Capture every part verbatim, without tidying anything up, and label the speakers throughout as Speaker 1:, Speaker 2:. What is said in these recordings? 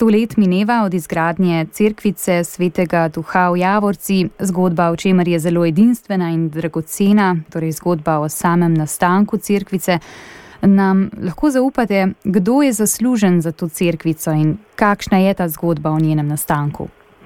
Speaker 1: Sto let mineva od izgradnje cerkvice Svetega Duha v Javorci, zgodba, o čemer je zelo edinstvena in dragocena, torej zgodba o samem nastanku cerkvice. Nam lahko zaupate, kdo je zaslužen za to cerkvico in kakšna je ta zgodba o njenem nastanku?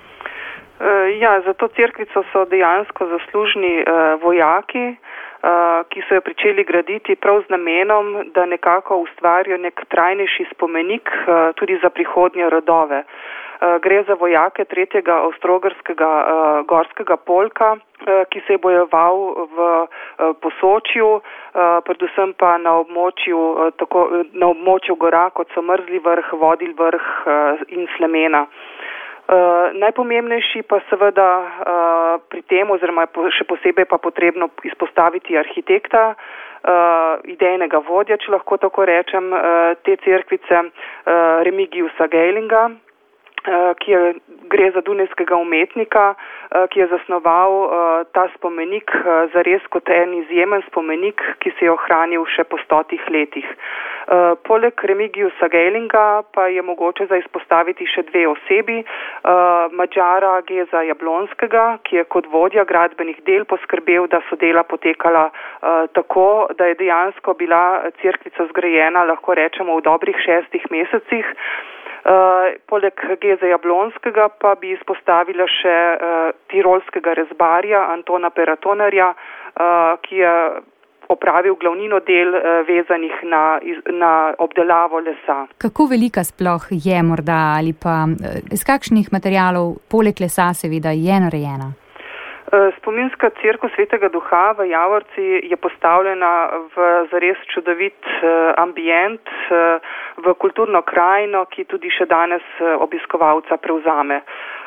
Speaker 2: Ja, za to cerkvico so dejansko zaslužni vojaki, ki so jo pričeli graditi prav z namenom, da nekako ustvarijo nek trajnejši spomenik tudi za prihodnje rodove. Gre za vojake tretjega avstro-ogrskega gorskega polka, ki se je bojeval v Posočju, predvsem pa na območju, tako, na območju gora, kot so Mrzli vrh, Vodil vrh in Slemena. Uh, najpomembnejši pa seveda uh, pri tem, oziroma še posebej pa potrebno izpostaviti arhitekta, uh, idejnega vodja, če lahko tako rečem, uh, te cerkvice, uh, Remigiusa Geilinga, uh, ki je, gre za dunajskega umetnika, uh, ki je zasnoval uh, ta spomenik uh, zares kot en izjemen spomenik, ki se je ohranil še po stotih letih. Uh, poleg Remigiusa Geilinga pa je mogoče za izpostaviti še dve osebi, uh, Mađara Geza Jablonskega, ki je kot vodja gradbenih del poskrbel, da so dela potekala uh, tako, da je dejansko bila cerkvica zgrajena, lahko rečemo, v dobrih šestih mesecih. Uh, poleg Geza Jablonskega pa bi izpostavila še uh, tirolskega rezbarja Antona Peratonarja, uh, ki je opravil glavnino del vezanih na, na obdelavo lesa.
Speaker 1: Kako velika sploh je morda ali pa iz kakšnih materialov poleg lesa seveda je narejena?
Speaker 2: Spominska cerkev Svetega Duha v Javorci je postavljena v zares čudovit ambient, v kulturno krajino, ki tudi še danes obiskovalca prevzame.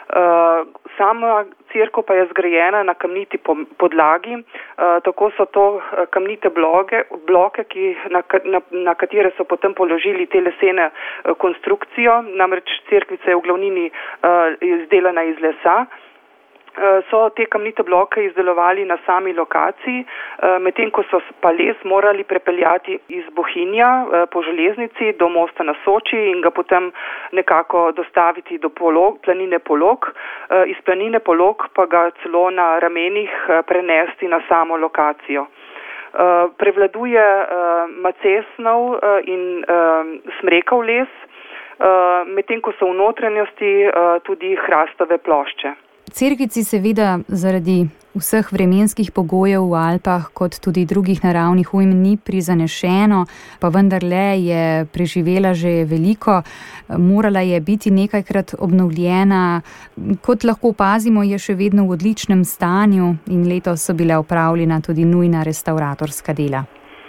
Speaker 2: Sama cerkev pa je zgrajena na kamniti podlagi, tako so to kamnite bloke, bloke ki, na, na, na katere so potem položili te lesene konstrukcijo, namreč cerkvica je v glavnini izdelana iz lesa. So te kamnite bloke izdelovali na sami lokaciji, medtem ko so pa les morali prepeljati iz Bohinja po železnici do mosta na Soči in ga potem nekako dostaviti do Polog, planine Polog, iz planine Polog pa ga celo na ramenih prenesti na samo lokacijo. Prevladuje macesnov in smrekov les, medtem ko so v notranjosti tudi hrastove plošče.
Speaker 1: Cerkvici seveda zaradi vseh vremenskih pogojev v Alpah kot tudi drugih naravnih ujm ni prizanešeno, pa vendarle je preživela že veliko, morala je biti nekajkrat obnovljena, kot lahko opazimo, je še vedno v odličnem stanju in letos so bile opravljena tudi nujna restauratorska dela.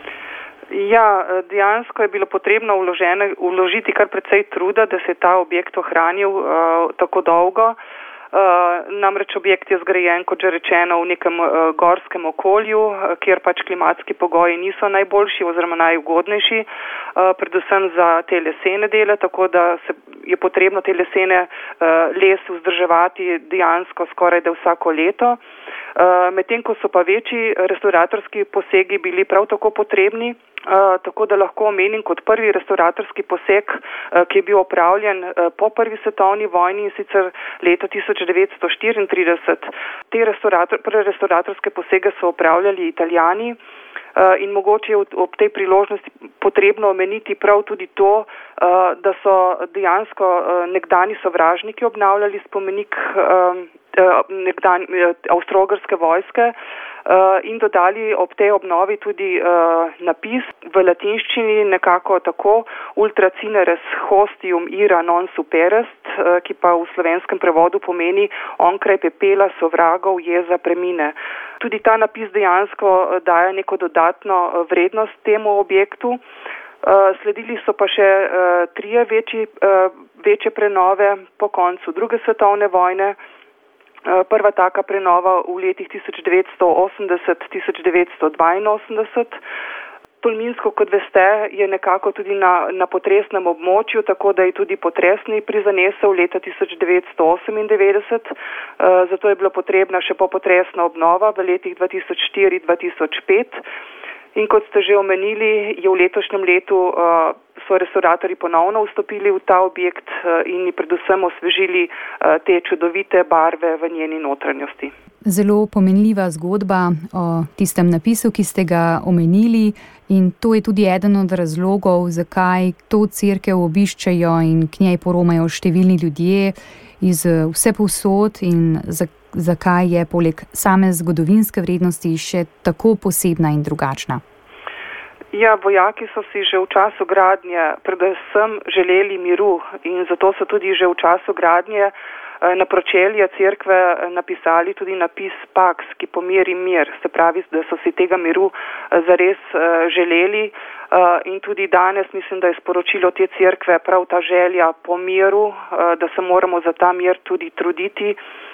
Speaker 2: Ja, dejansko je bilo potrebno vložene, vložiti kar precej truda, da se je ta objekt ohranil uh, tako dolgo. Uh, namreč objekt je zgrajen, kot že rečeno, v nekem uh, gorskem okolju, uh, kjer pač klimatski pogoji niso najboljši oziroma najugodnejši, uh, predvsem za te lesene dele, tako da se je potrebno te lesene uh, les vzdrževati dejansko skoraj da vsako leto. Uh, medtem ko so pa večji restauratorski posegi bili prav tako potrebni, Uh, tako da lahko omenim kot prvi restauratorski poseg, uh, ki je bil opravljen uh, po prvi svetovni vojni in sicer leta tisoč devetsto štiriintrideset. Te restaurator, prve restauratorske posege so opravljali Italijani uh, in mogoče je ob tej priložnosti potrebno omeniti prav tudi to, uh, da so dejansko uh, nekdani sovražniki obnavljali spomenik uh, uh, nekdani uh, avstro-ogrske vojske. Uh, in dodali ob tej obnovi tudi uh, napis v latinščini nekako tako ultra cineres hostium ira non superest, uh, ki pa v slovenskem prevodu pomeni onkraj pepela sovragov jeza premine. Tudi ta napis dejansko daje neko dodatno vrednost temu objektu. Uh, sledili so pa še uh, trije večji, uh, večje prenove po koncu druge svetovne vojne. Prva taka prenova v letih tisoč devetsto osemdeset do tisoč devetsto dvainosemdeset. Tolminsko, kot veste, je nekako tudi na, na potresnem območju, tako da je tudi potresni prizanesel leta tisoč devetsto osemindevetdeset. Zato je bila potrebna še popotresna obnova v letih dva tisoč štiri do dva tisoč pet. In kot ste že omenili, je v letošnjem letu uh, so restauratorji ponovno vstopili v ta objekt in predvsem osvežili te čudovite barve v njeni notranjosti.
Speaker 1: Zelo pomenljiva zgodba o tistem napisu, ki ste ga omenili, in to je tudi eden od razlogov, zakaj to cerkev obiščejo in k njej poromajo številni ljudje iz vse povsod in zakaj je poleg same zgodovinske vrednosti še tako posebna in drugačna.
Speaker 2: Ja, vojaki so si že v času gradnje predvsem želeli miru in zato so tudi že v času gradnje na pročelje cerkve napisali tudi napis Pax, ki pomiri mir, se pravi, da so si tega miru zares želeli in tudi danes mislim, da je sporočilo te cerkve prav ta želja po miru, da se moramo za ta mir tudi truditi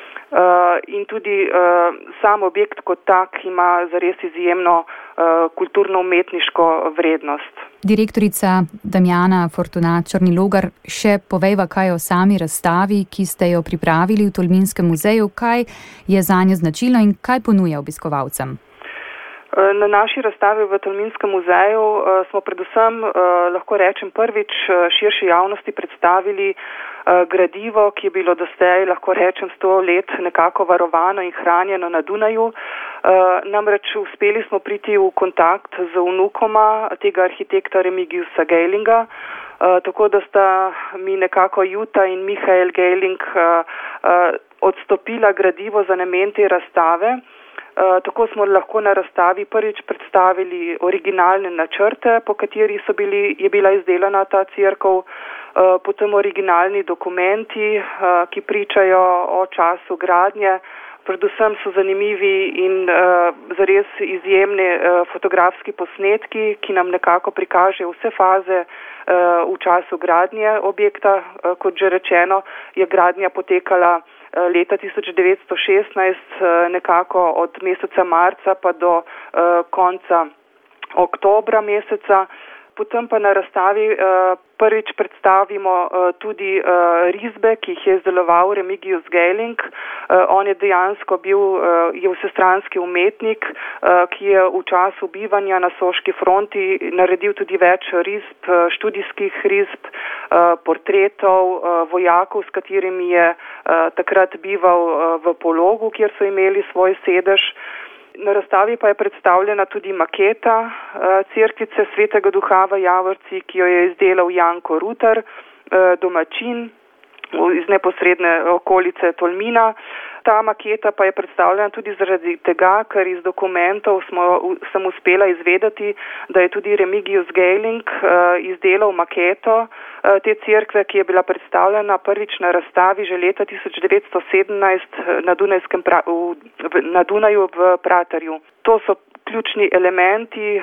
Speaker 2: in tudi sam objekt kot tak ima zares izjemno kulturno-umetniško vrednost.
Speaker 1: Direktorica Damjana Fortunat Črnilogar, še povejva kaj o sami razstavi, ki ste jo pripravili v Tolminskem muzeju, kaj je zanjo značilno in kaj ponuja obiskovalcem?
Speaker 2: Na naši razstavi v Tolminskem muzeju smo predvsem, lahko rečem, prvič širši javnosti predstavili gradivo, ki je bilo doslej, lahko rečem, sto let nekako varovano in hranjeno na Dunaju. Namreč uspeli smo priti v kontakt z vnukoma tega arhitekta Remigiusa Geilinga, tako da sta mi nekako Juta in Mihael Geiling odstopila gradivo za namen te razstave. Tako smo lahko na razstavi prvič predstavili originalne načrte, po kateri so bili, je bila izdelana ta cerkev, potem originalni dokumenti, ki pričajo o času gradnje. Predvsem so zanimivi in zares izjemni fotografski posnetki, ki nam nekako prikažejo vse faze v času gradnje objekta. Kot že rečeno, je gradnja potekala leta tisoč devetsto šestnajst, nekako od meseca marca pa do konca oktobra meseca. Potem pa na razstavi prvič predstavimo tudi risbe, ki jih je izdeloval Remigius Geiling. On je dejansko bil je vsestranski umetnik, ki je v času bivanja na Soški fronti naredil tudi več risb, študijskih risb, portretov vojakov, s katerimi je takrat bival v Pologu, kjer so imeli svoj sedež. Na razstavi pa je predstavljena tudi maketa cerkvice Svetega Duha v Javorci, ki jo je izdelal Janko Rutar, domačin iz neposredne okolice Tolmina. Ta maketa pa je predstavljena tudi zaradi tega, ker iz dokumentov smo, sem uspela izvedeti, da je tudi Remigius Geiling izdelal maketo te cerkve, ki je bila predstavljena prvič na razstavi že leta tisoč devetsto sedemnajst na, Dunajskem, na Dunaju v Praterju. To so ključni elementi.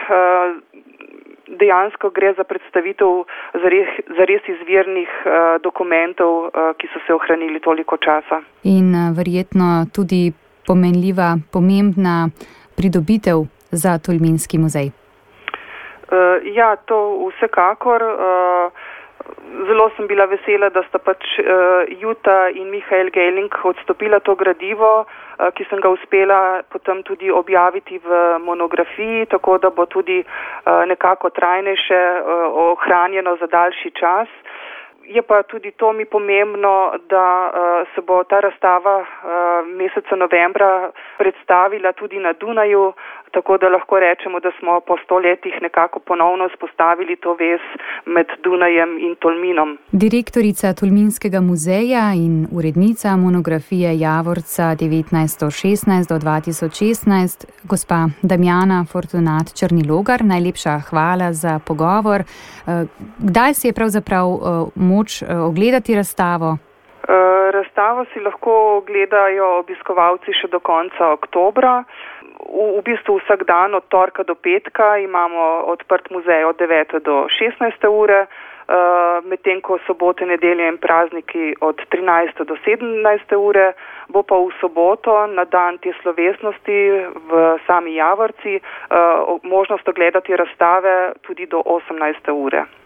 Speaker 2: Dejansko gre za predstavitev zares, zares izvirnih uh, dokumentov, uh, ki so se ohranili toliko časa.
Speaker 1: In uh, verjetno tudi pomenljiva, pomembna pridobitev za Tolminski muzej.
Speaker 2: Uh, ja, to vsekakor. Uh, Zelo sem bila vesela, da sta pač uh, Juta in Mihael Geiling odstopila to gradivo, uh, ki sem ga uspela potem tudi objaviti v monografiji, tako da bo tudi uh, nekako trajnejše uh, ohranjeno za daljši čas. Je pa tudi to mi pomembno, da uh, se bo ta razstava uh, meseca novembra predstavila tudi na Dunaju, tako da lahko rečemo, da smo po sto letih nekako ponovno vzpostavili to vez med Dunajem in Tolminom.
Speaker 1: Direktorica Tolminskega muzeja in urednica monografije Javorca devetnajststo šestnajst do dva tisoč šestnajst, gospa Damjana Fortunat Črnilogar, najlepša hvala za pogovor. Kdaj si je pravzaprav moč ogledati razstavo?
Speaker 2: Razstavo si lahko ogledajo obiskovalci še do konca oktobra. V, v bistvu vsak dan od torka do petka imamo odprt muzej od devete do šestnajste ure, medtem ko sobote, nedelje in prazniki od trinajste do sedemnajste ure, bo pa v soboto na dan te slovesnosti v sami Javorci možnost ogledati razstave tudi do osemnajste ure.